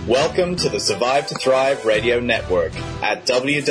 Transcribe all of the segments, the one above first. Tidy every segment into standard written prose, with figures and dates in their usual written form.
Welcome to the Survive to Thrive Radio Network at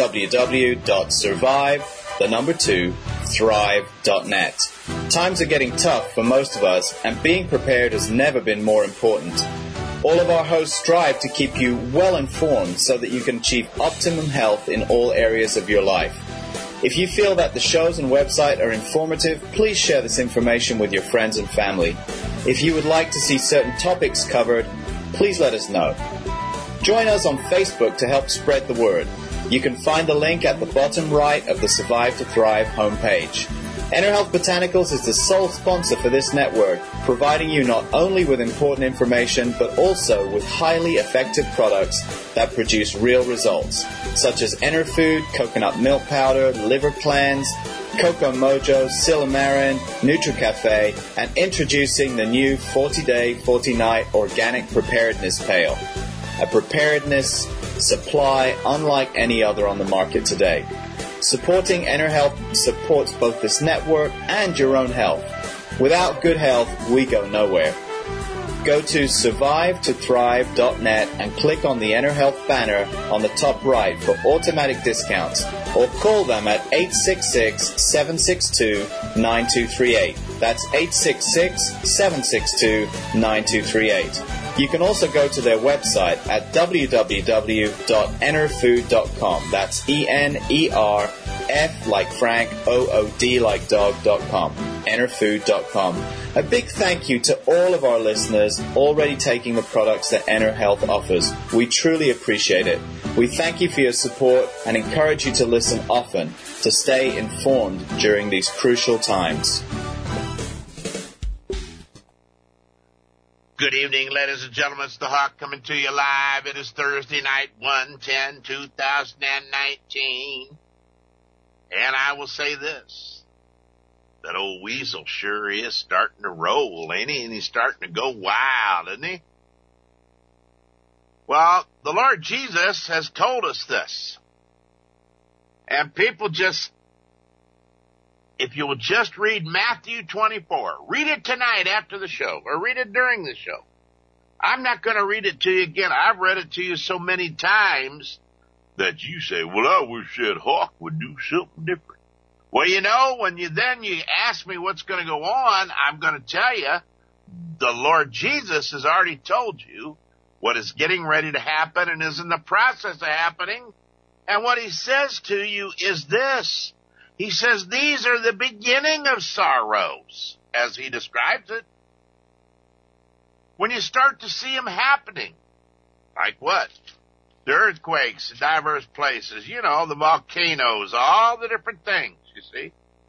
www.survive2thrive.net. Times are getting tough for most of us, and being prepared has never been more important. All of our hosts strive to keep you well informed so that you can achieve optimum health in all areas of your life. If you feel that the shows and website are informative, please share this information with your friends and family. If you would like to see certain topics covered, please let us know. Join us on Facebook to help spread the word. You can find the link at the bottom right of the Survive to Thrive homepage. EnerHealth Botanicals is the sole sponsor for this network, providing you not only with important information, but also with highly effective products that produce real results, such as EnerFood, coconut milk powder, liver cleanse, Coco Mojo, Silymarin, NutriCafe, and introducing the new 40-day, 40-night organic preparedness pail. A preparedness supply unlike any other on the market today. Supporting EnerHealth supports both this network and your own health. Without good health, we go nowhere. Go to survivetothrive.net and click on the EnerHealth banner on the top right for automatic discounts, or call them at 866-762-9238. That's 866-762-9238. You can also go to their website at www.enerfood.com. That's ENERF like Frank, OOD like dog.com. Enerfood.com. A big thank you to all of our listeners already taking the products that EnerHealth offers. We truly appreciate it. We thank you for your support and encourage you to listen often to stay informed during these crucial times. Good evening, ladies and gentlemen. It's the Hawk coming to you live. It is Thursday night, 1/10/2019. And I will say this. That old weasel sure is starting to roll, ain't he? And he's starting to go wild, isn't he? Well, the Lord Jesus has told us this. And people just, if you will just read Matthew 24, read it tonight after the show, or read it during the show. I'm not going to read it to you again. I've read it to you so many times that you say, well, I wish that Hawk would do something different. Well, you know, when you ask me what's going to go on, I'm going to tell you, the Lord Jesus has already told you what is getting ready to happen and is in the process of happening. And what he says to you is this. He says, these are the beginning of sorrows, as he describes it. When you start to see them happening, like what? The earthquakes in diverse places, you know, the volcanoes, all the different things, you see.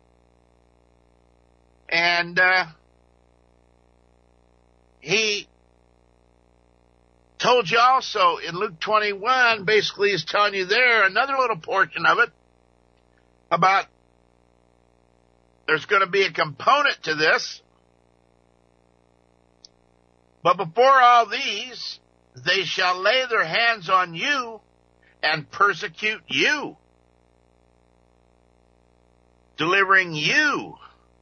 And he told you also in Luke 21, basically is telling you there, another little portion of it, about there's going to be a component to this. But before all these, they shall lay their hands on you and persecute you, delivering you,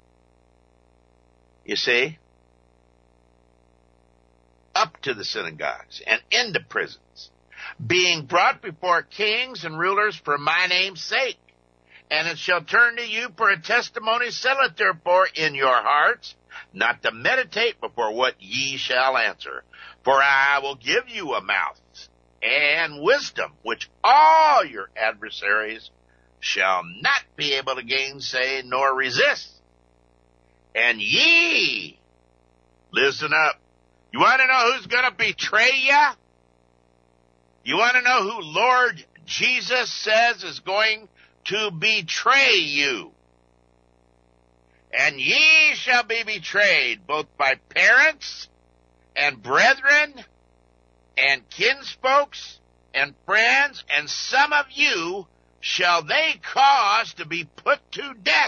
you see, up to the synagogues and into prisons, being brought before kings and rulers for my name's sake. And it shall turn to you for a testimony. Settle it therefore in your hearts, not to meditate before what ye shall answer. For I will give you a mouth and wisdom, which all your adversaries shall not be able to gainsay nor resist. And ye, listen up. You want to know who's going to betray you? You want to know who Lord Jesus says is going to betray you? And ye shall be betrayed both by parents and brethren and kinsfolks and friends, and some of you shall they cause to be put to death.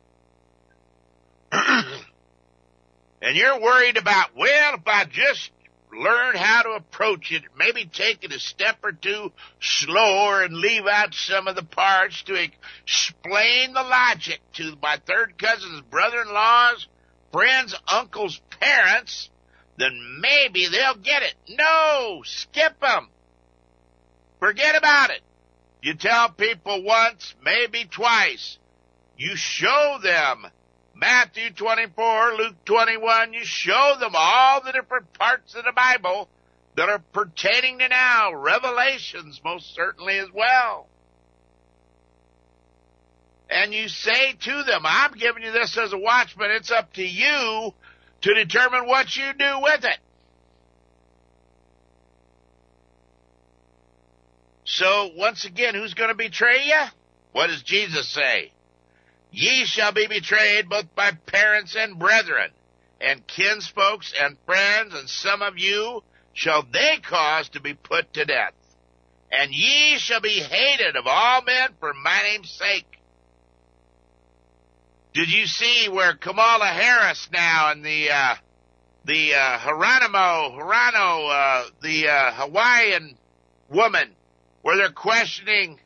And you're worried about, well, if I just learn how to approach it, maybe take it a step or two slower and leave out some of the parts to explain the logic to my third cousins, brother-in-laws, friends, uncles, parents, then maybe they'll get it. No, skip them. Forget about it. You tell people once, maybe twice. You show them Matthew 24, Luke 21. You show them all the different parts of the Bible that are pertaining to now. Revelations most certainly as well. And you say to them, I'm giving you this as a watchman. It's up to you to determine what you do with it. So, once again, who's going to betray you? What does Jesus say? Ye shall be betrayed both by parents and brethren, and kinsfolks and friends, and some of you shall they cause to be put to death. And ye shall be hated of all men for my name's sake. Did you see where Kamala Harris now and the Hawaiian woman, where they're questioning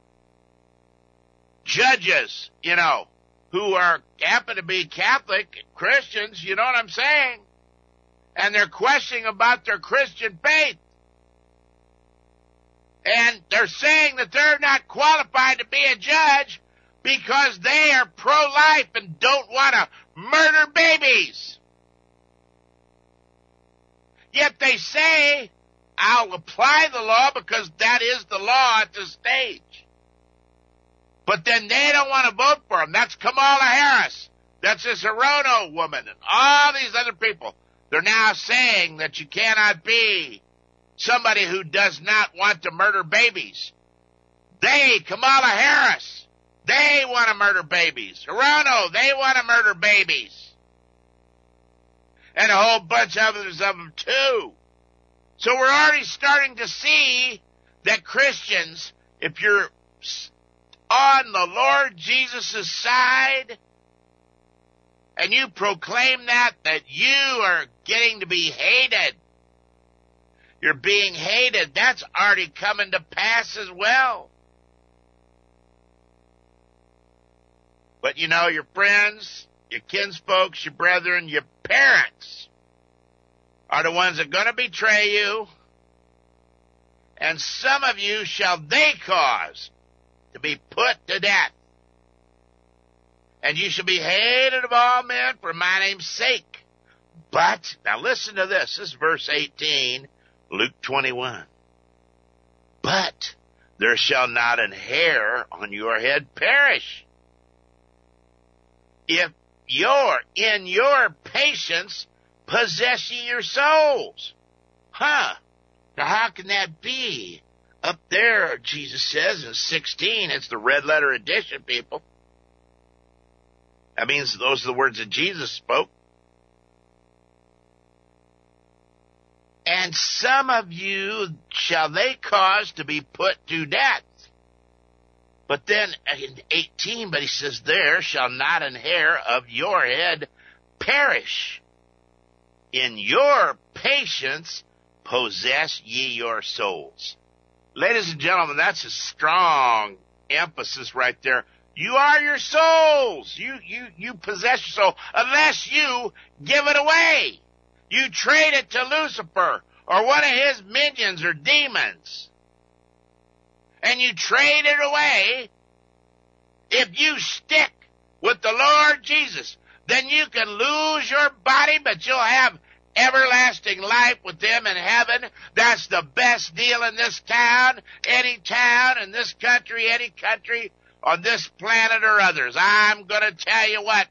judges, who happen to be Catholic Christians, you know what I'm saying? And they're questioning about their Christian faith. And they're saying that they're not qualified to be a judge because they are pro-life and don't want to murder babies. Yet they say, I'll apply the law because that is the law at this stage. But then they don't want to vote for him. That's Kamala Harris. That's this Hirono woman and all these other people. They're now saying that you cannot be somebody who does not want to murder babies. They, Kamala Harris, they want to murder babies. Hirono, they want to murder babies. And a whole bunch of others of them too. So we're already starting to see that Christians, if you're on the Lord Jesus' side, and you proclaim that you are getting to be hated. You're being hated. That's already coming to pass as well. But your friends, your kinsfolks, your brethren, your parents are the ones that are going to betray you. And some of you shall they cause to be put to death. And you shall be hated of all men for my name's sake. But, now listen to this. This is verse 18, Luke 21. But there shall not an hair on your head perish. If in your patience possess ye your souls. Now how can that be? Up there, Jesus says in 16, it's the red letter edition, people. That means those are the words that Jesus spoke. And some of you shall they cause to be put to death. But then in 18, but he says, there shall not an hair of your head perish. In your patience possess ye your souls. Ladies and gentlemen, that's a strong emphasis right there. You are your souls. You possess your soul unless you give it away. You trade it to Lucifer or one of his minions or demons. And you trade it away. If you stick with the Lord Jesus, then you can lose your body, but you'll have everlasting life with him in heaven. That's the best deal in this town, in this country, any country on this planet or others. I'm going to tell you what.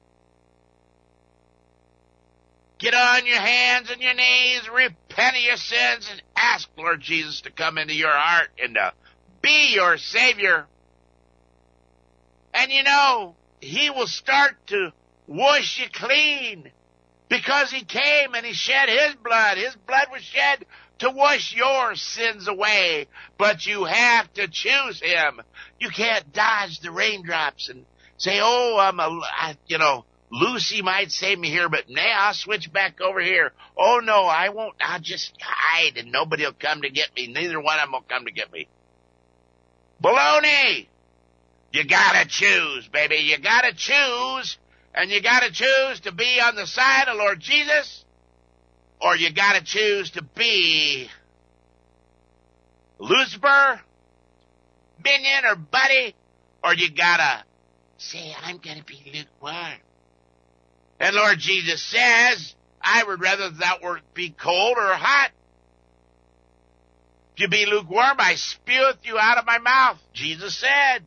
Get on your hands and your knees, repent of your sins, and ask Lord Jesus to come into your heart and to be your Savior. And he will start to wash you clean because he came and he shed his blood. His blood was shed to wash your sins away, but you have to choose him. You can't dodge the raindrops and say, Lucy might save me here, but I'll switch back over here. Oh, no, I won't. I'll just hide and nobody will come to get me. Neither one of them will come to get me. Baloney! You gotta choose, baby. You gotta choose, and you gotta choose to be on the side of Lord Jesus, or you got to choose to be Lucifer, minion, or buddy, or you got to say, I'm going to be lukewarm. And Lord Jesus says, I would rather thou wert be cold or hot. If you be lukewarm, I speweth you out of my mouth, Jesus said.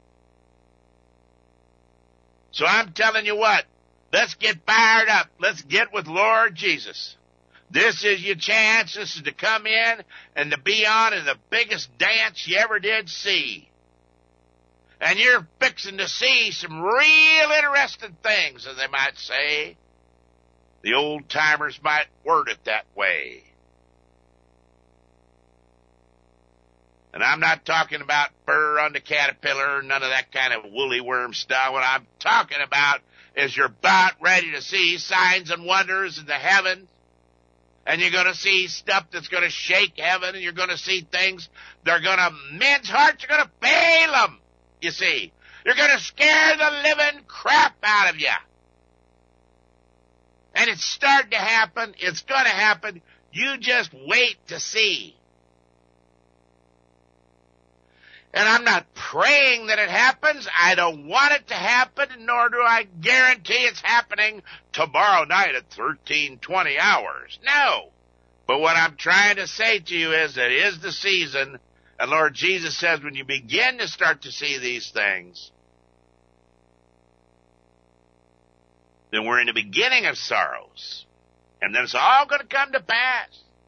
So I'm telling you what, let's get fired up. Let's get with Lord Jesus. This is your chance. This is to come in and to be on in the biggest dance you ever did see. And you're fixing to see some real interesting things, as they might say. The old-timers might word it that way. And I'm not talking about fur on the caterpillar, none of that kind of woolly worm stuff. What I'm talking about is you're about ready to see signs and wonders in the heavens. And you're going to see stuff that's going to shake heaven, and you're going to see things men's hearts are going to fail them. You see, you're going to scare the living crap out of you. And it's starting to happen. It's going to happen. You just wait to see. And I'm not praying that it happens. I don't want it to happen, nor do I guarantee it's happening tomorrow night at 13:20 hours. No. But what I'm trying to say to you is that it is the season. And Lord Jesus says when you begin to start to see these things, then we're in the beginning of sorrows. And then it's all going to come to pass.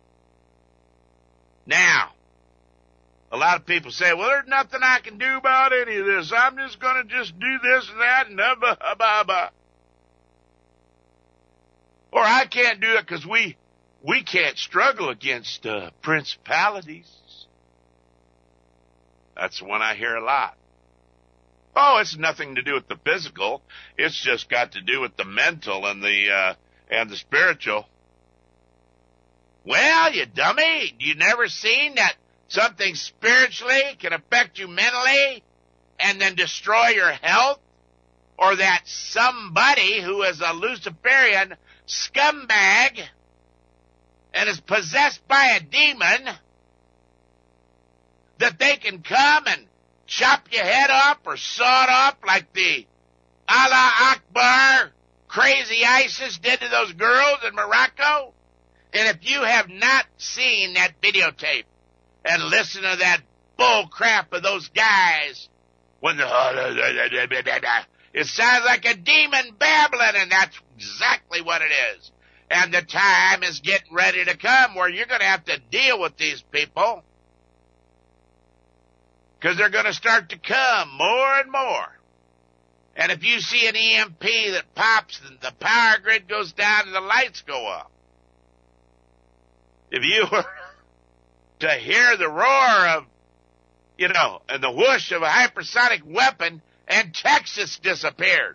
Now, a lot of people say, well, there's nothing I can do about any of this. I'm just going to just do this and that and blah. Or I can't do it because we can't struggle against principalities. That's the one I hear a lot. Oh, it's nothing to do with the physical. It's just got to do with the mental and the spiritual. Well, you dummy, you never seen that something spiritually can affect you mentally and then destroy your health? Or that somebody who is a Luciferian scumbag and is possessed by a demon, that they can come and chop your head off or saw it off like the Allah Akbar crazy ISIS did to those girls in Morocco? And if you have not seen that videotape and listened to that bull crap of those guys, when it sounds like a demon babbling, and that's exactly what it is. And the time is getting ready to come where you're going to have to deal with these people, because they're going to start to come more and more. And if you see an EMP that pops and the power grid goes down and the lights go up, if you were to hear the roar of, and the whoosh of a hypersonic weapon, and Texas disappeared,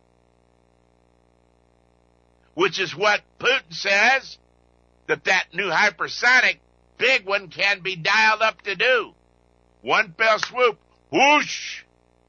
which is what Putin says that new hypersonic big one can be dialed up to do. One fell swoop, whoosh.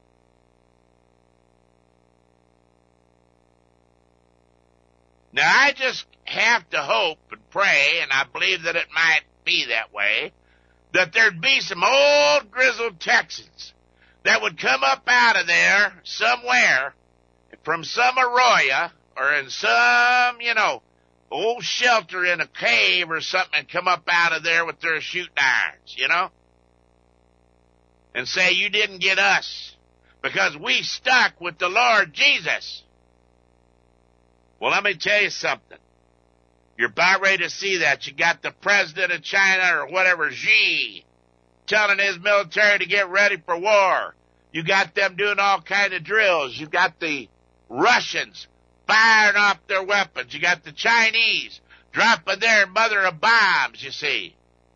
Now, I just have to hope and pray, and I believe that it might be that way, that there'd be some old grizzled Texans that would come up out of there somewhere from some arroyo or in some, old shelter in a cave or something, and come up out of there with their shooting irons, and say, you didn't get us because we stuck with the Lord Jesus. Well, let me tell you something. You're about ready to see that. You got the president of China or whatever, Xi, telling his military to get ready for war. You got them doing all kind of drills. You got the Russians firing off their weapons. You got the Chinese dropping their mother of bombs, you see.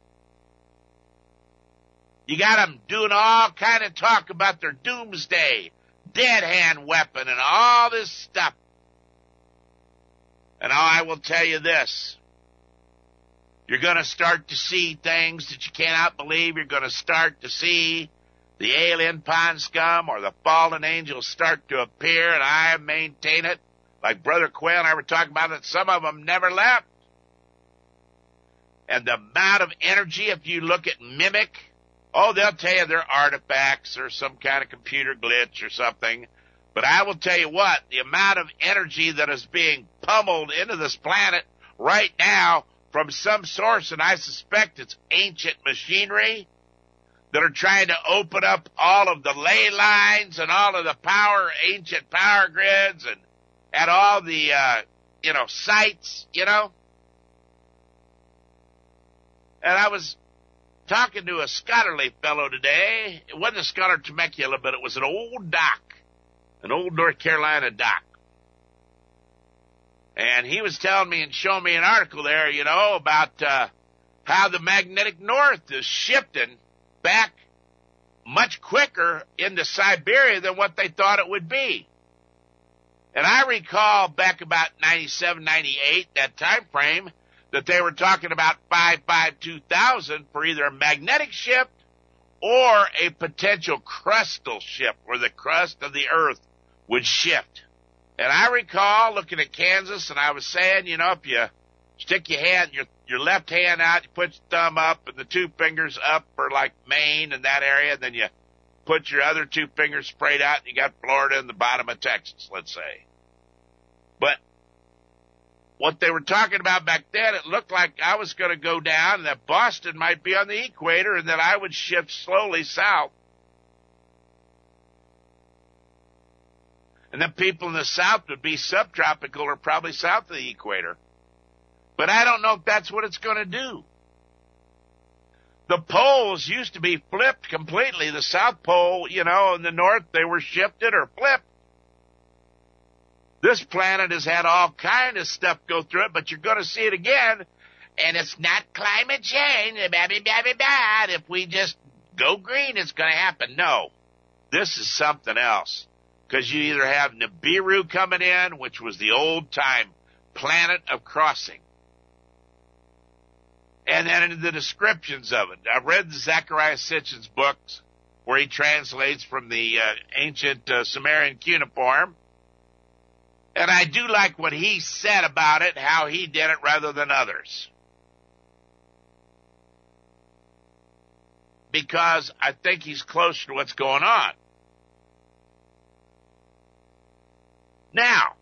You got them doing all kind of talk about their doomsday, dead hand weapon and all this stuff. And I will tell you this. You're going to start to see things that you cannot believe. You're going to start to see the alien pond scum or the fallen angels start to appear, and I maintain it, like Brother Quayle and I were talking about it, some of them never left. and the amount of energy, if you look at Mimic, oh, they'll tell you they're artifacts or some kind of computer glitch or something. But I will tell you what, the amount of energy that is being pummeled into this planet right now from some source, and I suspect it's ancient machinery that are trying to open up all of the ley lines and all of the ancient power grids and all the, sites, And I was talking to a scholarly fellow today. It wasn't a scholar Temecula, but it was an old doc, an old North Carolina doc. And he was telling me and showing me an article there, about how the magnetic north is shifting back much quicker into Siberia than what they thought it would be. And I recall back about 97, 98, that time frame, that they were talking about 552,000 for either a magnetic shift or a potential crustal shift where the crust of the earth would shift. And I recall looking at Kansas, and I was saying, if you stick your left hand out, you put your thumb up and the two fingers up for like Maine and that area, and then you put your other two fingers sprayed out, and you got Florida and the bottom of Texas, let's say. But what they were talking about back then, it looked like I was going to go down, and that Boston might be on the equator, and that I would shift slowly south. And the people in the south would be subtropical or probably south of the equator. But I don't know if that's what it's going to do. The poles used to be flipped completely. The South Pole, in the north, they were shifted or flipped. This planet has had all kind of stuff go through it, but you're going to see it again. And it's not climate change. If we just go green, it's going to happen. No, this is something else. Because you either have Nibiru coming in, which was the old-time planet of crossing. And then in the descriptions of it. I've read the Zechariah Sitchin's books where he translates from the ancient Sumerian cuneiform. And I do like what he said about it, how he did it rather than others. Because I think he's closer to what's going on. Now,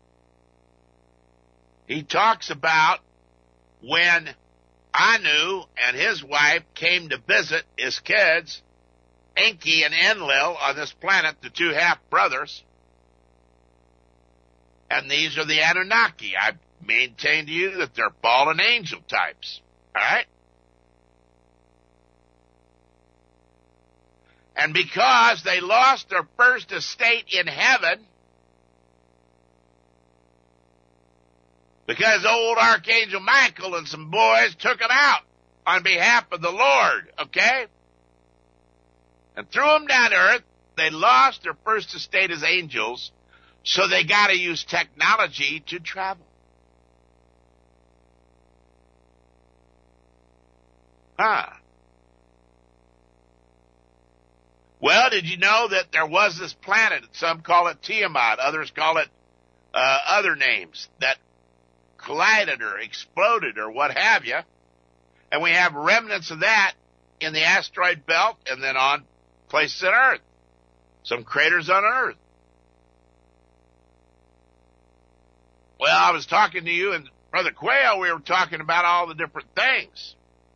he talks about when Anu and his wife came to visit his kids, Enki and Enlil, on this planet, the two half-brothers. And these are the Anunnaki. I maintain to you that they're fallen angel types. All right? And because they lost their first estate in heaven, because old Archangel Michael and some boys took them out on behalf of the Lord, okay? And threw them down to earth. They lost their first estate as angels, so they got to use technology to travel. Well, did you know that there was this planet, some call it Tiamat, others call it other names, that collided or exploded or what have you, and we have remnants of that in the asteroid belt and then on places on Earth, some craters on Earth. Well, I was talking to you and Brother Quayle, we were talking about all the different things.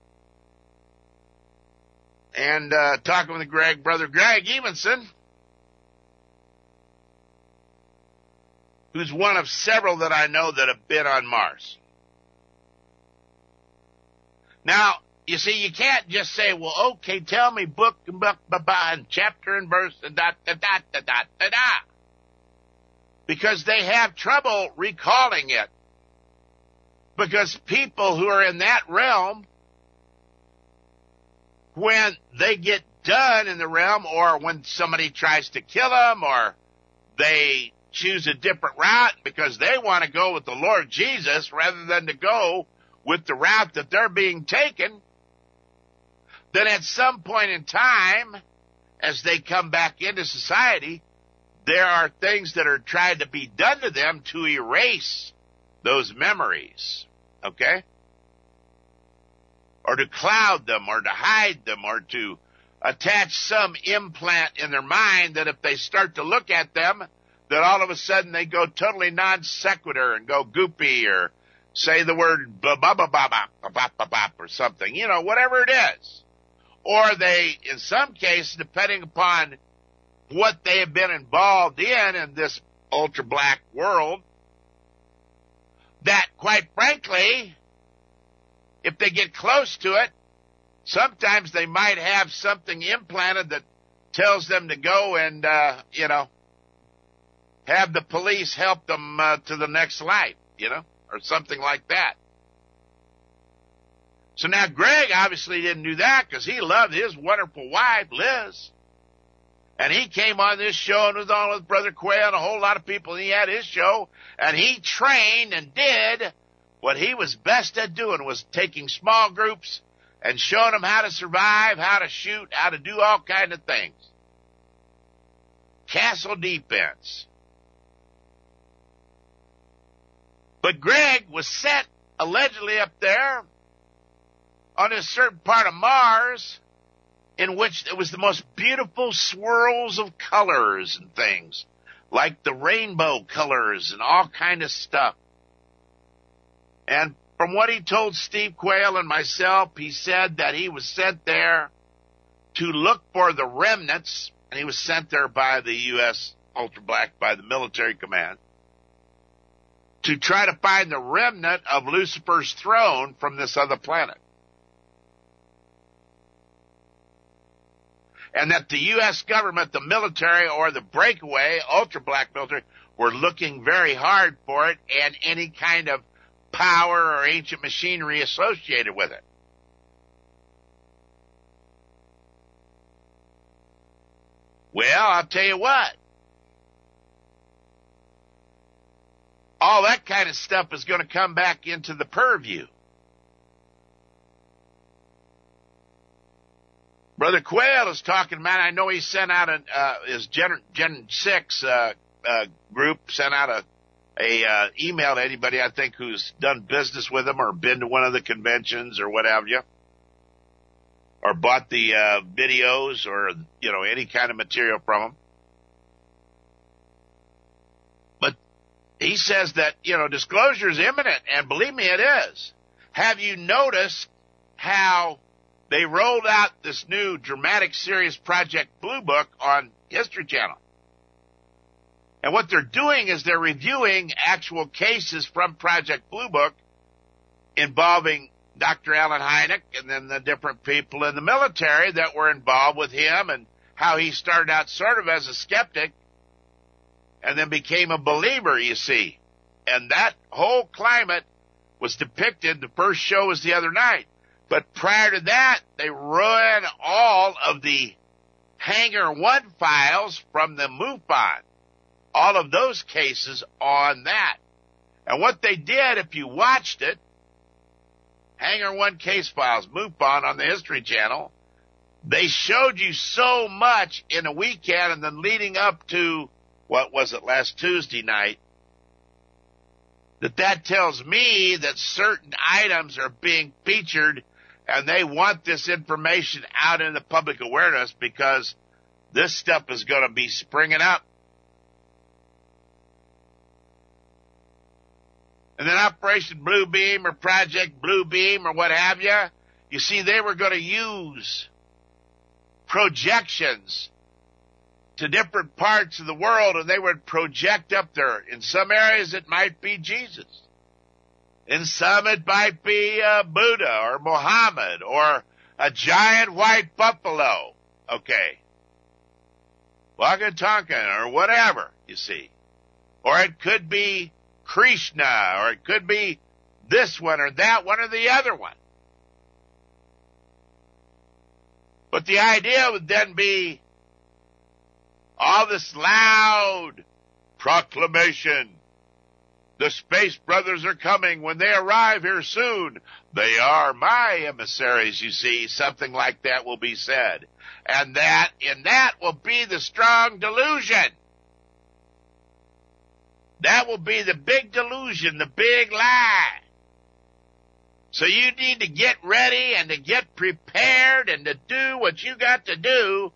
And talking with Brother Greg Evenson, who's one of several that I know that have been on Mars. Now, you see, you can't just say, well, okay, tell me book and chapter and verse and da. Because they have trouble recalling it. Because people who are in that realm, when they get done in the realm, or when somebody tries to kill them, or they choose a different route because they want to go with the Lord Jesus rather than to go with the route that they're being taken, then at some point in time, as they come back into society, there are things that are trying to be done to them to erase those memories. Okay? or to cloud them or to hide them or to attach some implant in their mind that if they start to look at them, that all of a sudden they go totally non sequitur and go goopy or say the word blah, blah, blah, blah, blah, blah, blah, blah, or something, you know, whatever it is. Or they, in some cases, depending upon what they have been involved in this ultra-black world, that, quite frankly, if they get close to it, sometimes they might have something implanted that tells them to go and, have the police help them to the next life, or something like that. So now Greg obviously didn't do that because he loved his wonderful wife, Liz. And he came on this show and was on with Brother Quayle and a whole lot of people. And he had his show, and he trained and did what he was best at doing, was taking small groups and showing them how to survive, how to shoot, how to do all kinds of things. Castle defense. But Greg was set allegedly up there on a certain part of Mars in which it was the most beautiful swirls of colors and things, like the rainbow colors and all kind of stuff. And from what he told Steve Quayle and myself, he said that he was sent there to look for the remnants, and he was sent there by the U.S. Ultra Black, by the military command, to try to find the remnant of Lucifer's throne from this other planet. And that the U.S. government, the military, or the breakaway, ultra-black military, were looking very hard for it and any kind of power or ancient machinery associated with it. Well, I'll tell you what. All that kind of stuff is going to come back into the purview. Brother Quayle is talking about, I know he sent out his Gen 6 group, sent out a email to anybody, I think, who's done business with him or been to one of the conventions or what have you, or bought the videos or, any kind of material from him. But he says that, disclosure is imminent, and believe me, it is. Have you noticed how they rolled out this new dramatic series, Project Blue Book, on History Channel? And what they're doing is they're reviewing actual cases from Project Blue Book involving Dr. Allen Hynek and then the different people in the military that were involved with him, and how he started out sort of as a skeptic and then became a believer, you see. And that whole climate was depicted. The first show was the other night. But prior to that, they ran all of the Hangar 1 files from the MUFON, all of those cases on that. And what they did, if you watched it, Hangar 1 case files, MUFON on the History Channel, they showed you so much in a weekend and then leading up to, what was it, last Tuesday night, that tells me that certain items are being featured. And they want this information out in the public awareness because this stuff is going to be springing up. And then Operation Blue Beam or Project Blue Beam or what have you, you see, they were going to use projections to different parts of the world, and they would project up there. In some areas it might be Jesus. In some it might be Buddha or Muhammad or a giant white buffalo. Okay. Waka Tonkin or whatever, you see. Or it could be Krishna, or it could be this one or that one or the other one. But the idea would then be all this loud proclamation. The Space Brothers are coming. When they arrive here soon, they are my emissaries, you see. Something like that will be said. And that will be the strong delusion. That will be the big delusion, the big lie. So you need to get ready and to get prepared and to do what you got to do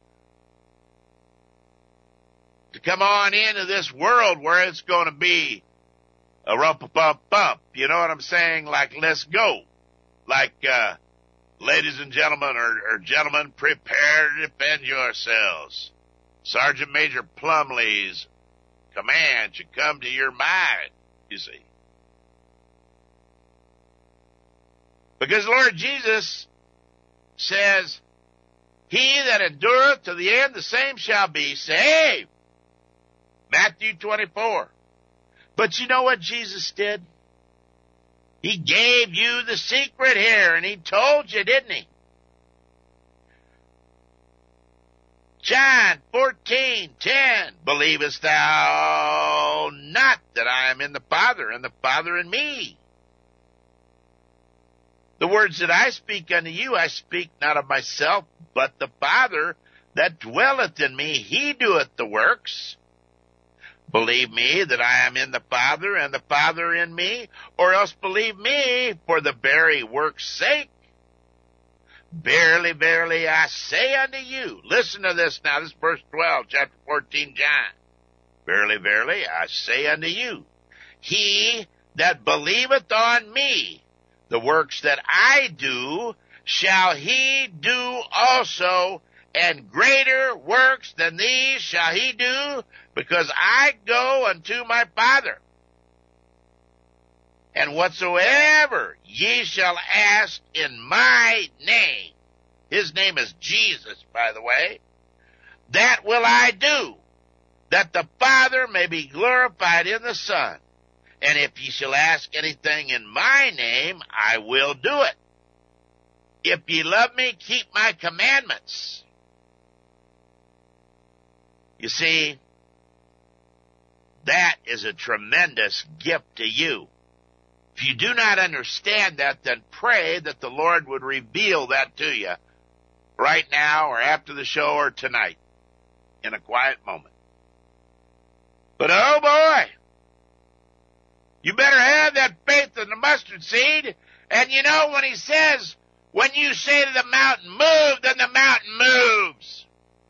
to come on into this world where it's going to be a rump-a-bump-bump. You know what I'm saying? Like, let's go. Like, ladies and gentlemen, or gentlemen, prepare to defend yourselves. Sergeant Major Plumley's command should come to your mind, you see. Because Lord Jesus says, he that endureth to the end, the same shall be saved. Matthew 24. But you know what Jesus did? He gave you the secret here, and he told you, didn't he? John 14:10. Believest thou not that I am in the Father, and the Father in me? The words that I speak unto you, I speak not of myself, but the Father that dwelleth in me, he doeth the works. Believe me that I am in the Father, and the Father in me, or else believe me for the very work's sake. Verily, verily, I say unto you. Listen to this now. This is verse 12, chapter 14, John. Verily, verily, I say unto you, he that believeth on me, the works that I do, shall he do also, and greater works than these shall he do, because I go unto my Father. And whatsoever ye shall ask in my name, his name is Jesus, by the way, that will I do, that the Father may be glorified in the Son. And if ye shall ask anything in my name, I will do it. If ye love me, keep my commandments. You see, that is a tremendous gift to you. If you do not understand that, then pray that the Lord would reveal that to you right now or after the show or tonight in a quiet moment. But oh boy, you better have that faith in the mustard seed. And you know, when he says, when you say to the mountain, move, then the mountain moves.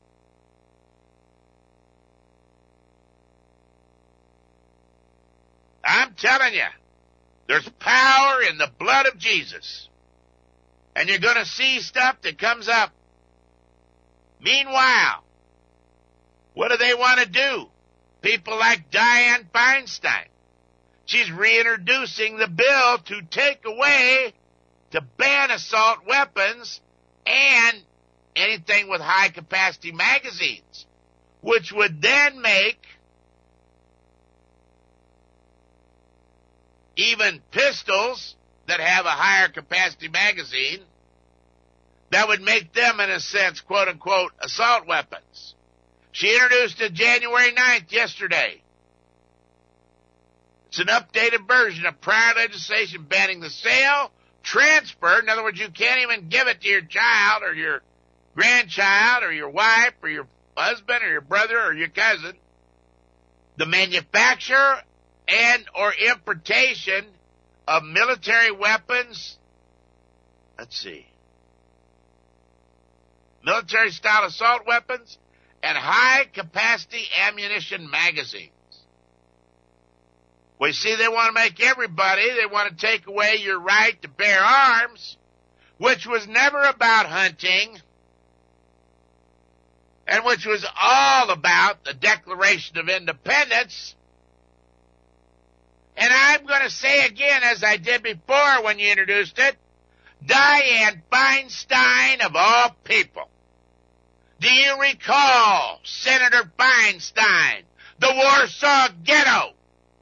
I'm telling you, there's power in the blood of Jesus. And you're going to see stuff that comes up. Meanwhile, what do they want to do? People like Dianne Feinstein. She's reintroducing the bill to take away, to ban assault weapons and anything with high-capacity magazines, which would then make even pistols that have a higher capacity magazine, that would make them, in a sense, quote-unquote, assault weapons. She introduced it January 9th, yesterday. It's an updated version of prior legislation banning the sale, transfer, in other words, you can't even give it to your child or your grandchild or your wife or your husband or your brother or your cousin, the manufacture and or importation of military weapons, military-style assault weapons and high-capacity ammunition magazines. Well, you see, they want to make everybody, they want to take away your right to bear arms, which was never about hunting, and which was all about the Declaration of Independence. And I'm going to say again, as I did before when you introduced it, Dianne Feinstein of all people. Do you recall Senator Feinstein, the Warsaw Ghetto?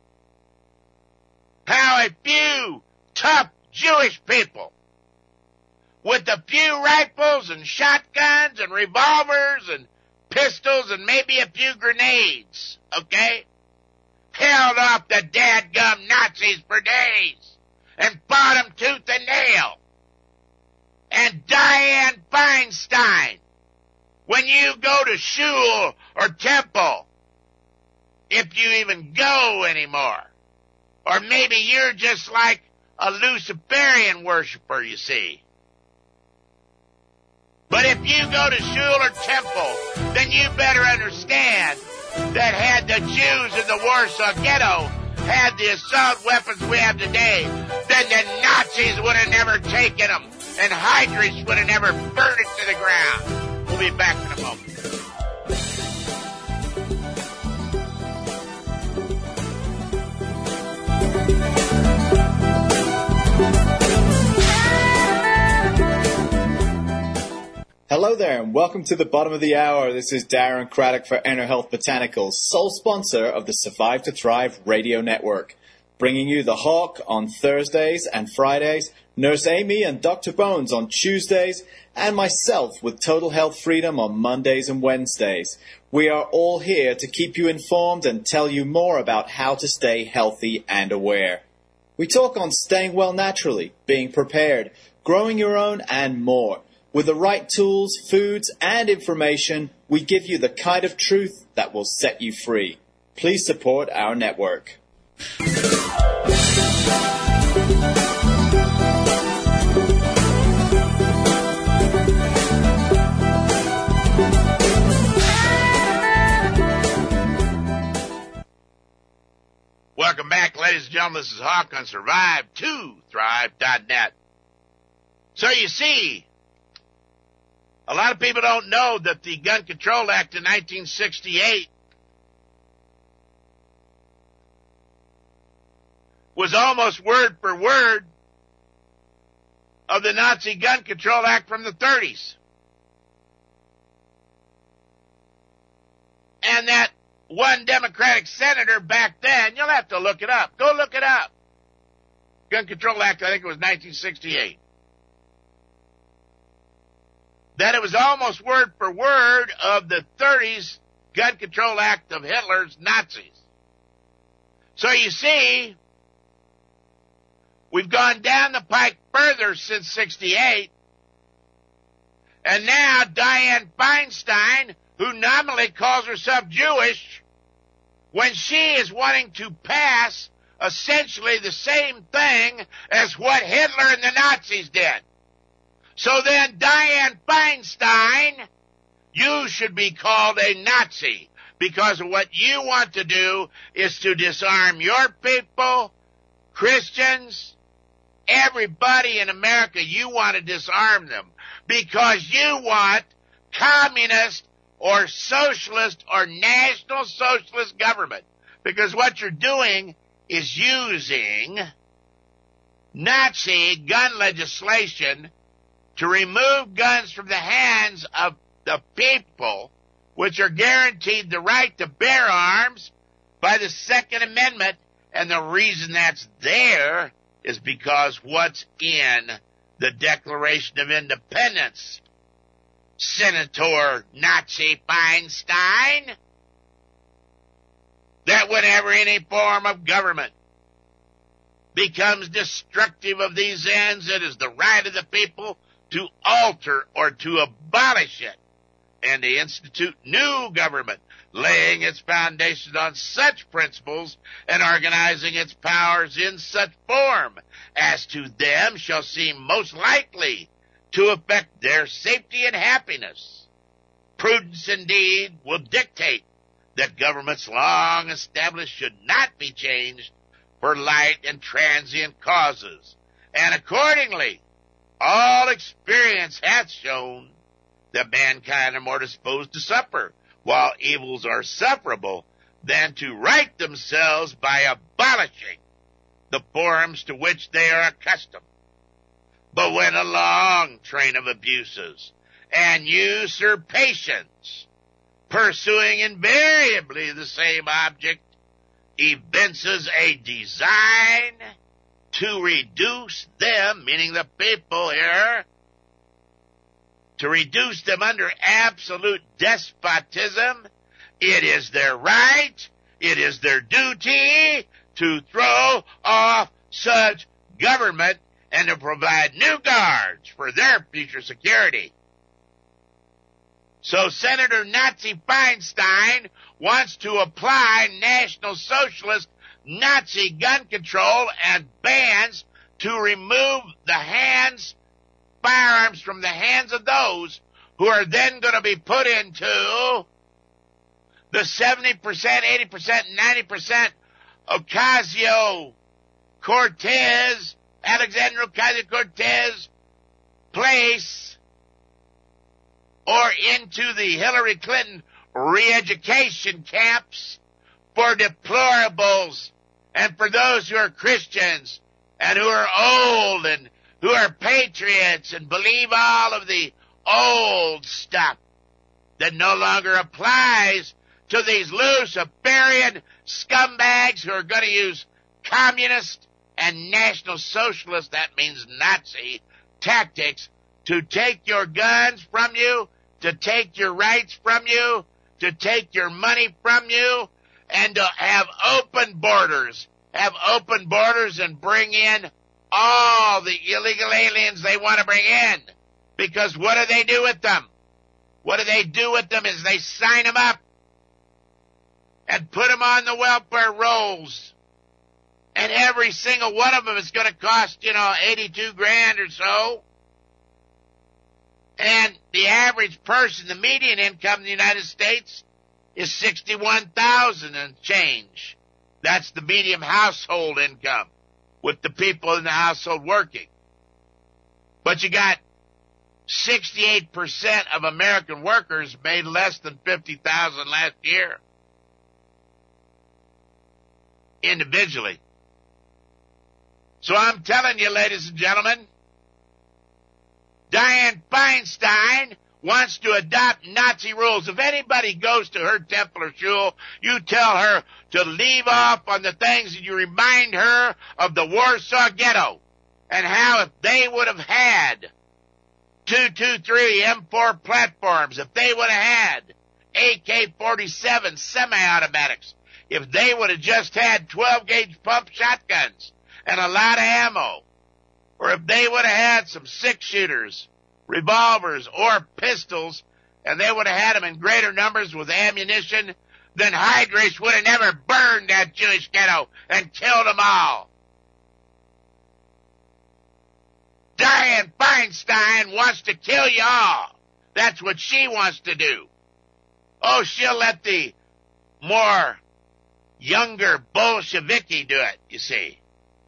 How a few tough Jewish people with a few rifles and shotguns and revolvers and pistols and maybe a few grenades, okay, held off the dadgum Nazis for days and fought them tooth and nail. And Dianne Feinstein, when you go to shul or temple, if you even go anymore, or maybe you're just like a Luciferian worshiper, you see. But if you go to Schuler Temple, then you better understand that had the Jews in the Warsaw Ghetto had the assault weapons we have today, then the Nazis would have never taken them, and Heydrich would have never burned it to the ground. We'll be back in a moment. Hello there, and welcome to the bottom of the hour. This is Darren Craddock for Inner Health Botanicals, sole sponsor of the Survive to Thrive radio network. Bringing you the Hawk on Thursdays and Fridays, Nurse Amy and Dr. Bones on Tuesdays, and myself with Total Health Freedom on Mondays and Wednesdays. We are all here to keep you informed and tell you more about how to stay healthy and aware. We talk on staying well naturally, being prepared, growing your own, and more. With the right tools, foods, and information, we give you the kind of truth that will set you free. Please support our network. Welcome back, ladies and gentlemen. This is Hawk on Survive2Thrive.net. So you see, a lot of people don't know that the Gun Control Act of 1968 was almost word for word of the Nazi Gun Control Act from the 30s. And that one Democratic senator back then, you'll have to look it up. Go look it up. Gun Control Act, I think it was 1968. That it was almost word for word of the 30s Gun Control Act of Hitler's Nazis. So you see, we've gone down the pike further since 68, and now Dianne Feinstein, who nominally calls herself Jewish, when she is wanting to pass essentially the same thing as what Hitler and the Nazis did. So then, Dianne Feinstein, you should be called a Nazi, because what you want to do is to disarm your people, Christians, everybody in America. You want to disarm them because you want communist or socialist or national socialist government. Because what you're doing is using Nazi gun legislation to remove guns from the hands of the people, which are guaranteed the right to bear arms by the Second Amendment. And the reason that's there is because what's in the Declaration of Independence, Senator Nazi Feinstein, that whenever any form of government becomes destructive of these ends, it is the right of the people to alter or to abolish it, and to institute new government, laying its foundations on such principles and organizing its powers in such form as to them shall seem most likely to affect their safety and happiness. Prudence indeed will dictate that governments long established should not be changed for light and transient causes, and accordingly all experience hath shown that mankind are more disposed to suffer, while evils are sufferable, than to right themselves by abolishing the forms to which they are accustomed. But when a long train of abuses and usurpations, pursuing invariably the same object, evinces a design to reduce them, meaning the people here, to reduce them under absolute despotism, it is their right, it is their duty to throw off such government and to provide new guards for their future security. So Senator Nazi Feinstein wants to apply National Socialist Nazi gun control and bans to remove firearms from the hands of those who are then going to be put into the 70%, 80%, 90% Ocasio-Cortez, Alexandria Ocasio-Cortez place, or into the Hillary Clinton re-education camps for deplorables and for those who are Christians and who are old and who are patriots and believe all of the old stuff that no longer applies to these Luciferian scumbags who are going to use communist and National Socialist, that means Nazi, tactics to take your guns from you, to take your rights from you, to take your money from you, and to have open borders and bring in all the illegal aliens they want to bring in. Because what do they do with them? What do they do with them is they sign them up and put them on the welfare rolls. And every single one of them is going to cost, $82,000 or so. And the average person, the median income in the United States is $61,000 and change. That's the median household income with the people in the household working. But you got 68% of American workers made less than $50,000 last year. Individually. So I'm telling you, ladies and gentlemen, Dianne Feinstein wants to adopt Nazi rules. If anybody goes to her temple or shul, you tell her to leave off on the things and you remind her of the Warsaw Ghetto and how if they would have had 223 M4 platforms, if they would have had AK-47 semi-automatics, if they would have just had 12-gauge pump shotguns and a lot of ammo, or if they would have had some six-shooters, revolvers, or pistols, and they would have had them in greater numbers with ammunition, then Heydrich would have never burned that Jewish ghetto and killed them all. Dianne Feinstein wants to kill you all. That's what she wants to do. Oh, she'll let the more younger Bolsheviki do it, you see.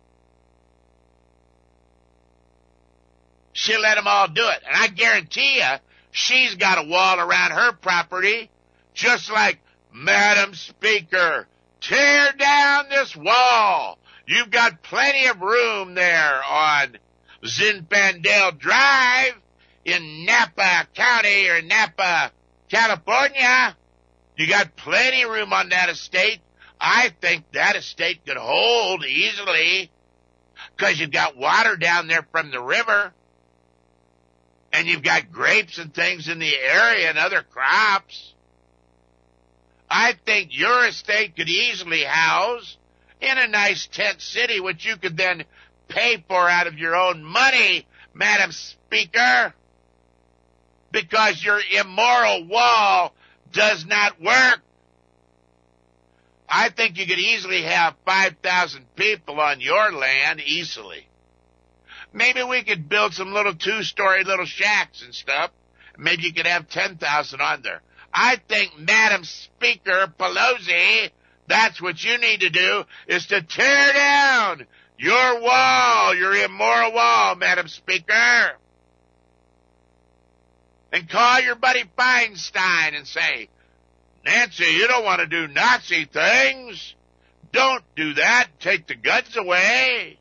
She'll let them all do it. And I guarantee you, she's got a wall around her property, just like, Madam Speaker, tear down this wall. You've got plenty of room there on Zinfandel Drive in Napa County or Napa, California. You got plenty of room on that estate. I think that estate could hold easily because you've got water down there from the river. And you've got grapes and things in the area and other crops. I think your estate could easily house in a nice tent city, which you could then pay for out of your own money, Madam Speaker, because your immoral wall does not work. I think you could easily have 5,000 people on your land easily. Maybe we could build some little two-story little shacks and stuff. Maybe you could have 10,000 on there. I think, Madam Speaker Pelosi, that's what you need to do, is to tear down your wall, your immoral wall, Madam Speaker. And call your buddy Feinstein and say, Nancy, you don't want to do Nazi things. Don't do that. Take the guns away.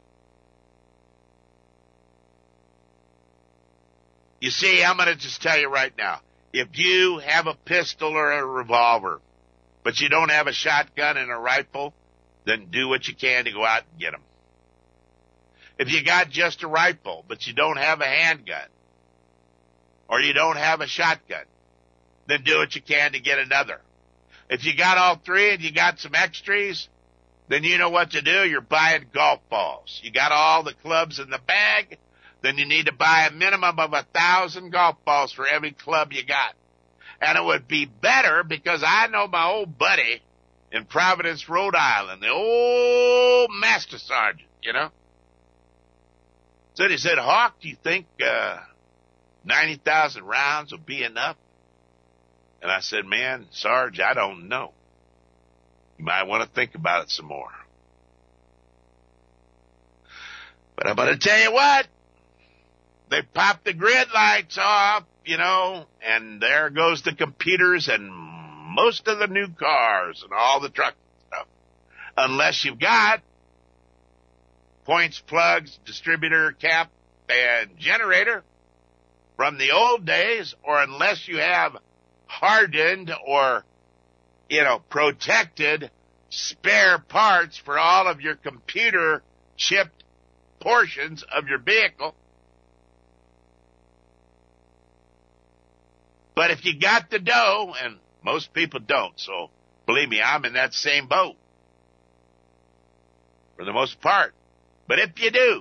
You see, I'm going to just tell you right now, if you have a pistol or a revolver, but you don't have a shotgun and a rifle, then do what you can to go out and get them. If you got just a rifle, but you don't have a handgun, or you don't have a shotgun, then do what you can to get another. If you got all three and you got some extras, then you know what to do. You're buying golf balls. You got all the clubs in the bag, then you need to buy a minimum of 1,000 golf balls for every club you got. And it would be better because I know my old buddy in Providence, Rhode Island, the old master sergeant, So he said, Hawk, do you think 90,000 rounds will be enough? And I said, man, Sarge, I don't know. You might want to think about it some more. But I'm going to tell you what. They pop the grid lights off, and there goes the computers and most of the new cars and all the truck stuff. Unless you've got points, plugs, distributor, cap, and generator from the old days, or unless you have hardened or, protected spare parts for all of your computer chipped portions of your vehicle. But if you got the dough, and most people don't, so believe me, I'm in that same boat for the most part. But if you do,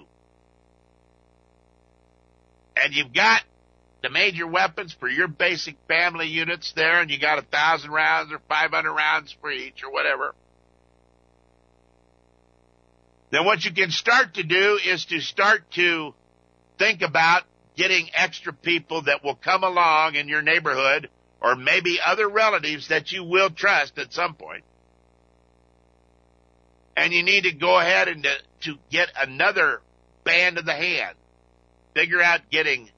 and you've got the major weapons for your basic family units there, and you got 1,000 rounds or 500 rounds for each or whatever, then what you can start to do is to start to think about getting extra people that will come along in your neighborhood, or maybe other relatives that you will trust at some point. And you need to go ahead and to get another band of the hand. Figure out getting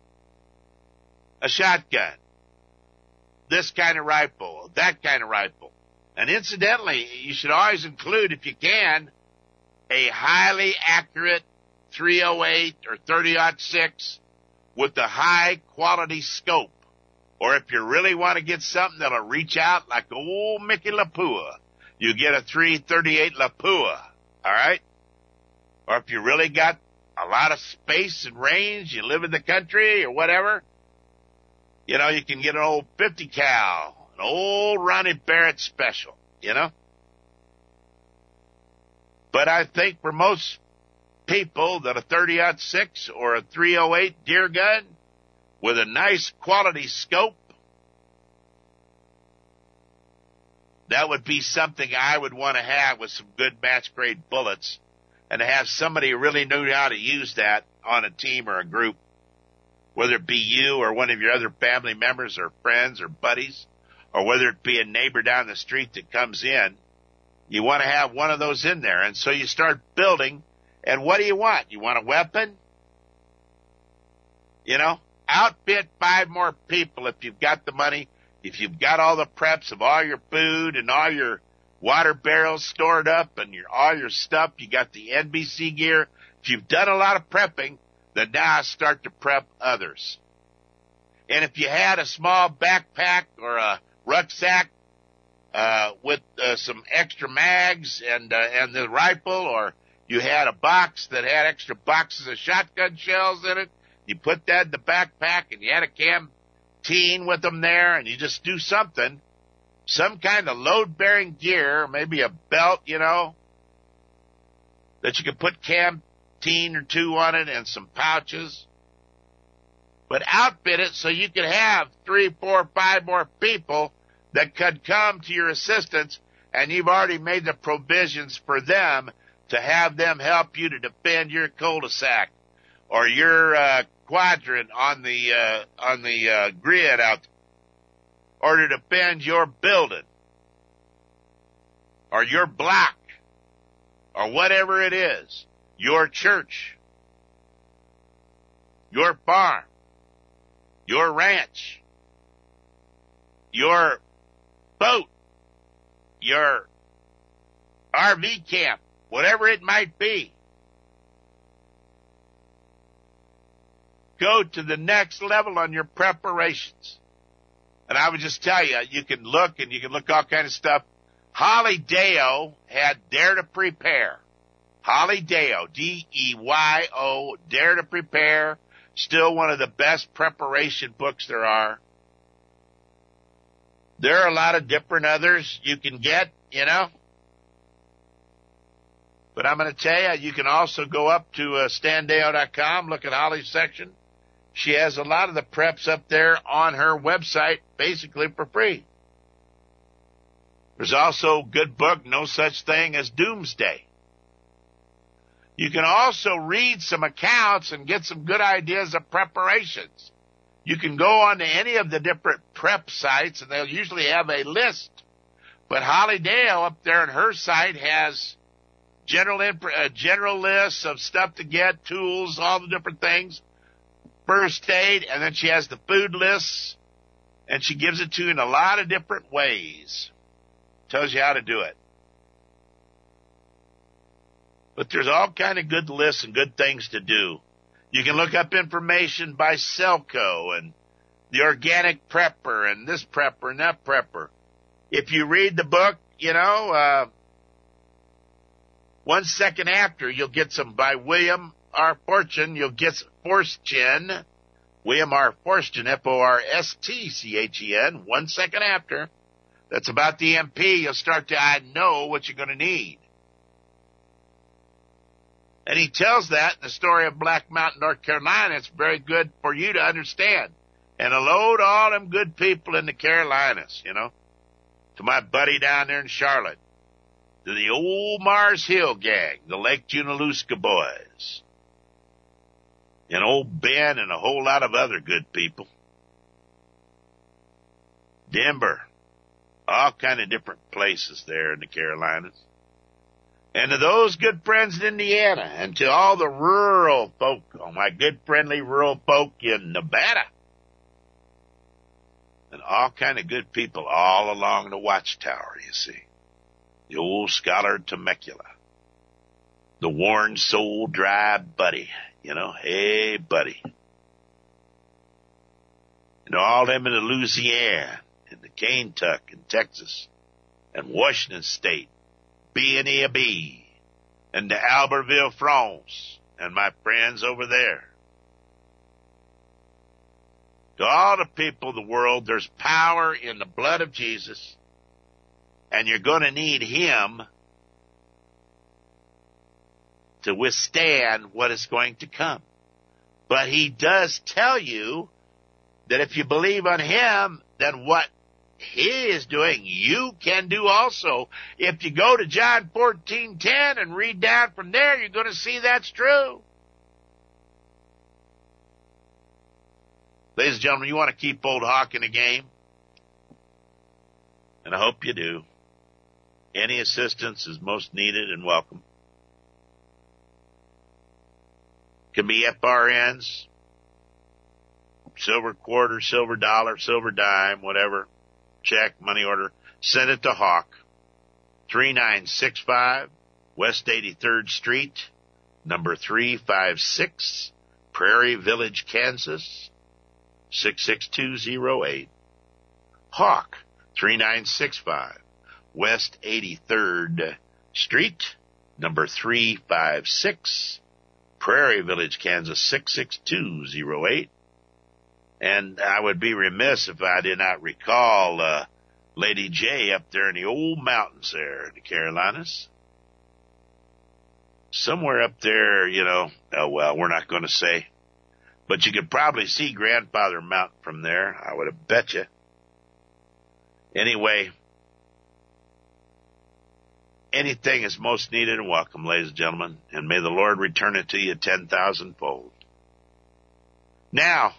a shotgun, this kind of rifle, that kind of rifle. And incidentally, you should always include, if you can, a highly accurate 308 or 30-06 with a high quality scope. Or if you really want to get something that'll reach out like old Mickey Lapua, you get a 338 Lapua, all right? Or if you really got a lot of space and range, you live in the country or whatever, you can get an old 50 cal, an old Ronnie Barrett special, But I think for most people that a 30-06 or a 308 deer gun with a nice quality scope, that would be something I would want to have with some good match-grade bullets, and to have somebody who really knew how to use that on a team or a group, whether it be you or one of your other family members or friends or buddies, or whether it be a neighbor down the street that comes in. You want to have one of those in there. And so you start building, and what do you want? You want a weapon? Outfit 5 more people if you've got the money, if you've got all the preps of all your food and all your water barrels stored up and all your stuff, you got the NBC gear. If you've done a lot of prepping, then now start to prep others. And if you had a small backpack or a rucksack with some extra mags and the rifle, or you had a box that had extra boxes of shotgun shells in it, you put that in the backpack, and you had a canteen with them there, and you just do something, some kind of load-bearing gear, maybe a belt, that you could put canteen or 2 on it and some pouches. But outfit it so you could have 3, 4, 5 more people that could come to your assistance, and you've already made the provisions for them to have them help you to defend your cul-de-sac or your quadrant on the grid out there, or to defend your building or your block or whatever it is, your church, your farm, your ranch, your boat, your RV camp, whatever it might be. Go to the next level on your preparations. And I would just tell you, you can look all kind of stuff. Holly Deyo had Dare to Prepare. Holly Deyo, D-E-Y-O, Dare to Prepare. Still one of the best preparation books there are. There are a lot of different others you can get, But I'm going to tell you, you can also go up to standeo.com, look at Holly's section. She has a lot of the preps up there on her website, basically for free. There's also a good book, No Such Thing as Doomsday. You can also read some accounts and get some good ideas of preparations. You can go on to any of the different prep sites, and they'll usually have a list. But Holly Dale up there on her site has general lists of stuff to get, tools, all the different things, first aid, and then she has the food lists, and she gives it to you in a lot of different ways. Tells you how to do it. But there's all kind of good lists and good things to do. You can look up information by Selco and the Organic Prepper and this prepper and that prepper. If you read the book, 1 second after, you'll get some by William R. Forstchen. You'll get Forstchen, William R. Forstchen, Forstchen. 1 second after. That's about the MP. You'll start to know what you're going to need. And he tells that in the story of Black Mountain, North Carolina. It's very good for you to understand. And hello to all them good people in the Carolinas, to my buddy down there in Charlotte, to the old Mars Hill gang, the Lake Junaluska boys, and old Ben and a whole lot of other good people. Denver, all kind of different places there in the Carolinas. And to those good friends in Indiana, and to all the rural folk, my good friendly rural folk in Nevada, and all kind of good people all along the Watchtower, you see. The old Scholar Temecula. The worn soul dry buddy, hey buddy. And all them in the Louisiana, and the Kentucky, and Texas, and Washington State, B&E, and the Albertville, France, and my friends over there. To all the people of the world, there's power in the blood of Jesus, and you're going to need him to withstand what is going to come. But he does tell you that if you believe on him, then what he is doing, you can do also. If you go to John 14:10 and read down from there, you're going to see that's true. Ladies and gentlemen, you want to keep Old Hawk in the game? And I hope you do. Any assistance is most needed and welcome. Can be FRNs, silver quarter, silver dollar, silver dime, whatever, check, money order. Send it to Hawk, 3965 West 83rd Street, number 356, Prairie Village, Kansas, 66208. Hawk, 3965 West 83rd Street, number 356, Prairie Village, Kansas, 66208. And I would be remiss if I did not recall Lady J up there in the old mountains there in the Carolinas. Somewhere up there, we're not going to say. But you could probably see Grandfather Mountain from there, I would have bet you. Anyway, anything is most needed and welcome, ladies and gentlemen, and may the Lord return it to you 10,000-fold. Now,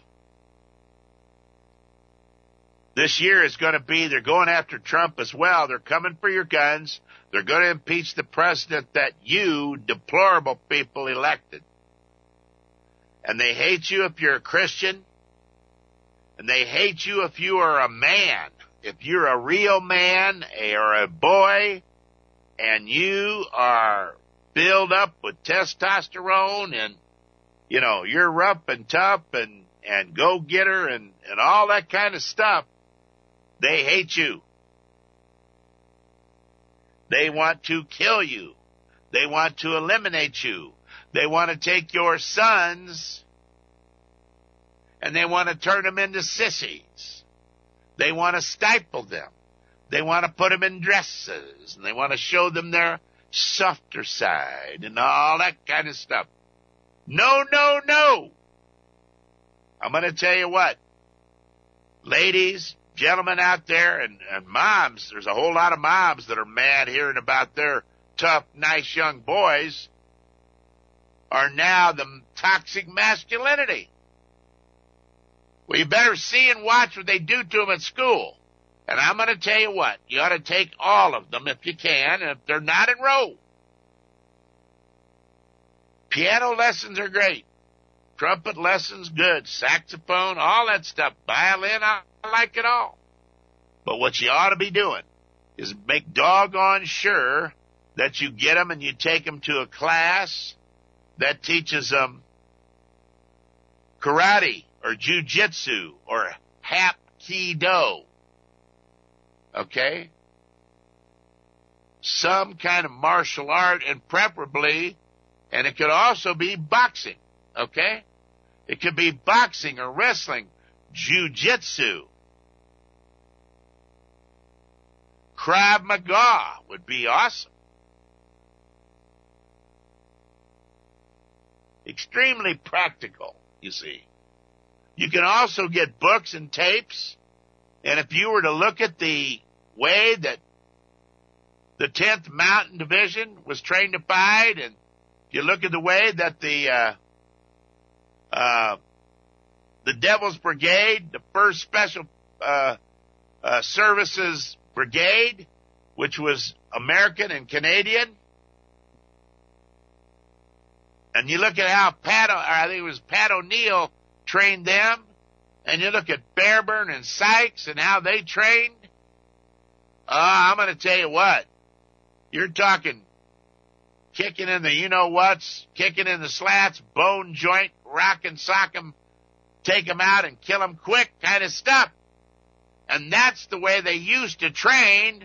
this year is going to be, they're going after Trump as well. They're coming for your guns. They're going to impeach the president that you, deplorable people, elected. And they hate you if you're a Christian. And they hate you if you are a man. If you're a real man or a boy and you are filled up with testosterone and, you're rough and tough and go-getter and all that kind of stuff, they hate you. They want to kill you. They want to eliminate you. They want to take your sons and they want to turn them into sissies. They want to stifle them. They want to put them in dresses and they want to show them their softer side and all that kind of stuff. No, no, no. I'm going to tell you what, ladies, gentlemen out there and moms, there's a whole lot of moms that are mad hearing about their tough, nice young boys are now the toxic masculinity. Well, you better see and watch what they do to them at school. And I'm going to tell you what, you ought to take all of them if you can, and if they're not enrolled. Piano lessons are great. Trumpet lessons, good. Saxophone, all that stuff. Violin, I like it all. But what you ought to be doing is make doggone sure that you get them and you take them to a class that teaches them karate or jujitsu or hapkido. Okay? Some kind of martial art, and preferably, and it could also be boxing. Okay? It could be boxing or wrestling, jujitsu. Krav Maga would be awesome. Extremely practical, you see. You can also get books and tapes, and if you were to look at the way that the 10th Mountain Division was trained to fight, and you look at the way that the Devil's Brigade, the 1st Special Services Brigade, which was American and Canadian, and you look at how I think it was Pat O'Neill trained them, and you look at Fairburn and Sykes and how they trained, I'm going to tell you what, you're talking kicking in the you-know-whats, kicking in the slats, bone joint, rock and sock 'em, take 'em out and kill 'em quick kind of stuff. And that's the way they used to train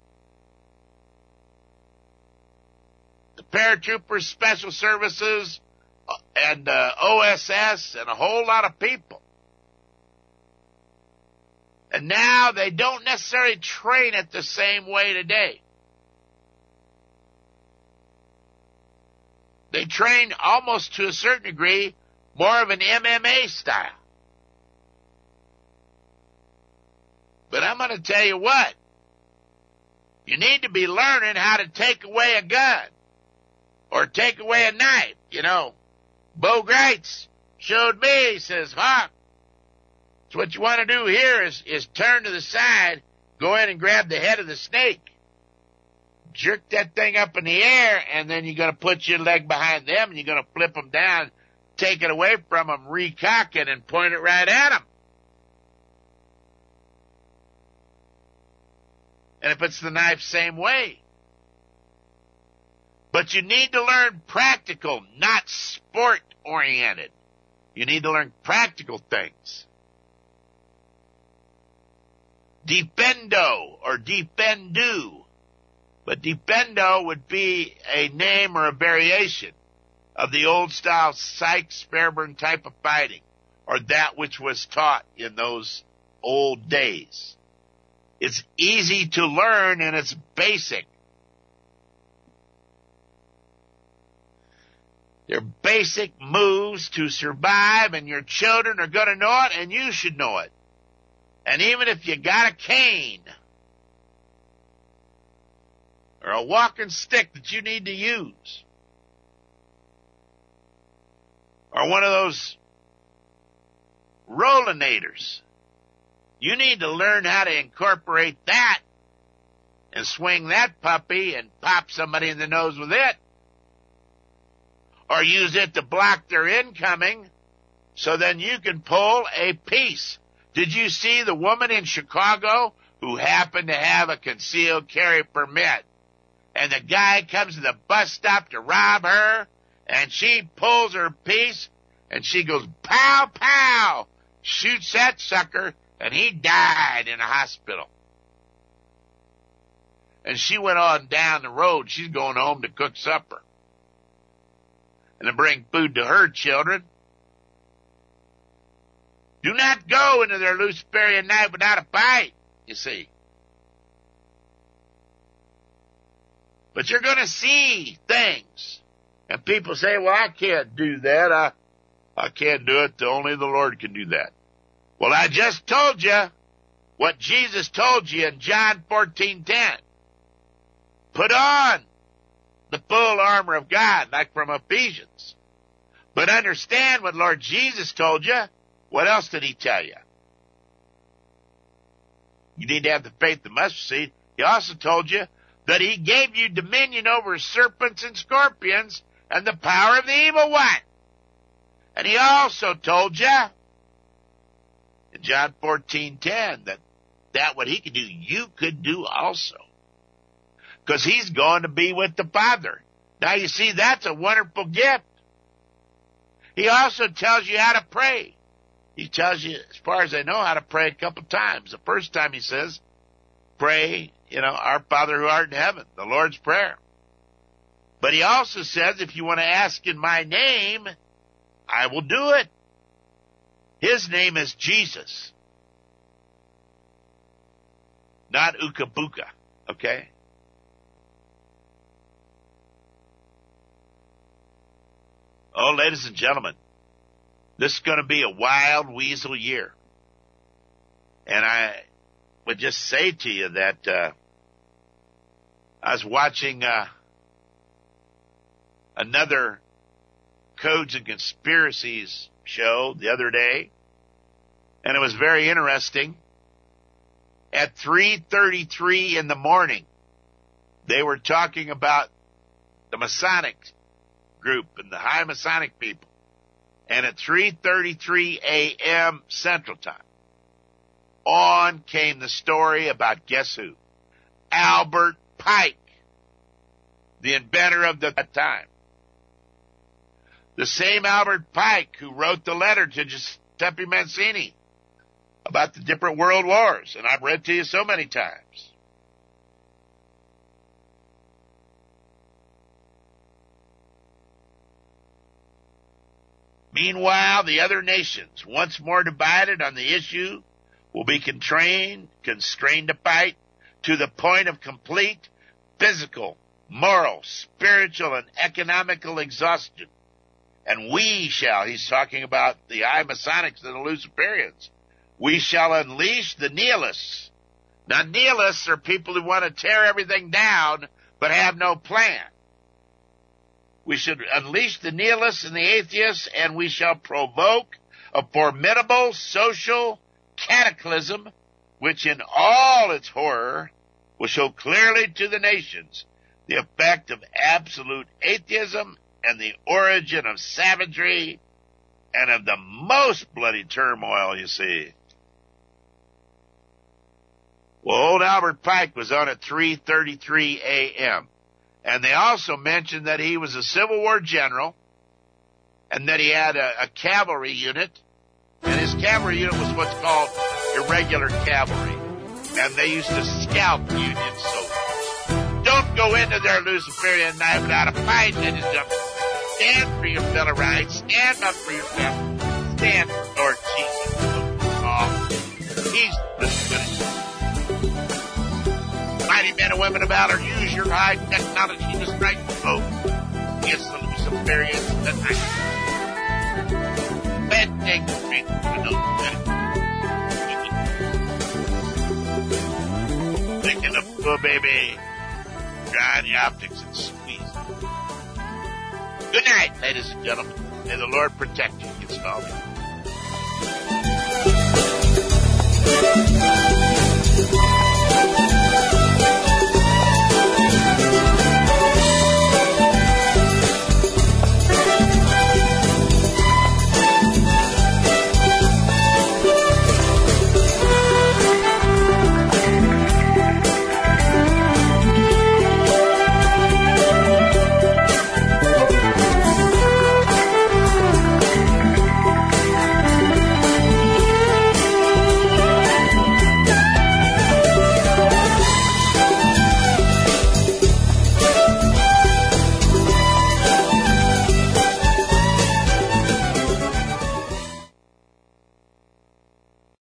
the paratroopers, special services, and OSS, and a whole lot of people. And now they don't necessarily train it the same way today. They train almost to a certain degree more of an MMA style. But I'm going to tell you what, you need to be learning how to take away a gun or take away a knife. You know, Bo Greitz showed me, he says, Hawk, so what you want to do here is turn to the side, go in and grab the head of the snake, jerk that thing up in the air, and then you're going to put your leg behind them and you're going to flip them down, take it away from them, recock it, and point it right at them. And if it's the knife, same way. But you need to learn practical, not sport-oriented. You need to learn practical things. Defendo or defendu. But defendo would be a name or a variation of the old-style Sykes-Fairburn type of fighting, or that which was taught in those old days. It's easy to learn and it's basic. They're basic moves to survive, and your children are going to know it, and you should know it. And even if you got a cane or a walking stick that you need to use, or one of those rollinators, you need to learn how to incorporate that and swing that puppy and pop somebody in the nose with it. Or use it to block their incoming so then you can pull a piece. Did you see the woman in Chicago who happened to have a concealed carry permit? And the guy comes to the bus stop to rob her, and she pulls her piece, and she goes, pow, pow, shoots that sucker, and he died in a hospital. And she went on down the road. She's going home to cook supper and to bring food to her children. Do not go into their Luciferian night without a fight, you see. But you're going to see things. And people say, well, I can't do that. I can't do it. Only the Lord can do that. Well, I just told you what Jesus told you in John 14:10. Put on the full armor of God, like from Ephesians. But understand what Lord Jesus told you. What else did he tell you? You need to have the faith of mustard seed. He also told you that he gave you dominion over serpents and scorpions and the power of the evil one. And he also told you in John 14:10 that what he could do, you could do also. Because he's going to be with the Father. Now you see, that's a wonderful gift. He also tells you how to pray. He tells you, as far as I know, how to pray a couple times. The first time he says, pray, our Father who art in heaven, the Lord's Prayer. But he also says, if you want to ask in my name, I will do it. His name is Jesus. Not Ukabuka, okay? Oh, ladies and gentlemen, this is going to be a wild weasel year. And I would just say to you that I was watching another Codes and Conspiracies show the other day, and it was very interesting. At 3:33 in the morning, they were talking about the Masonic group and the high Masonic people. And at 3:33 a.m. Central Time, on came the story about guess who? Albert Pike, the inventor of the time. The same Albert Pike who wrote the letter to Giuseppe Mazzini about the different world wars, and I've read to you so many times. Meanwhile, the other nations, once more divided on the issue, will be constrained to fight to the point of complete physical, moral, spiritual, and economical exhaustion. And we shall, he's talking about the high Masonics and the Luciferians, we shall unleash the nihilists. Now, nihilists are people who want to tear everything down but have no plan. We should unleash the nihilists and the atheists, and we shall provoke a formidable social cataclysm, which in all its horror will show clearly to the nations the effect of absolute atheism and the origin of savagery and of the most bloody turmoil, you see. Well, old Albert Pike was on at 3:33 a.m., and they also mentioned that he was a Civil War general and that he had a cavalry unit, and his cavalry unit was what's called irregular cavalry, and they used to scalp Union soldiers. Don't go into their Luciferian night without a fight, ladies and gentlemen. Stand for your Bill of Rights. Stand up for yourself. Stand for Lord Jesus. Oh, he's the goodest. Mighty men and women of valor, use your high technology to strike the blow against the Luciferians tonight. Bad take the drink for no benefit. Picking up the baby. Dry the optics and squeeze. Good night, ladies and gentlemen. May the Lord protect you against all evil.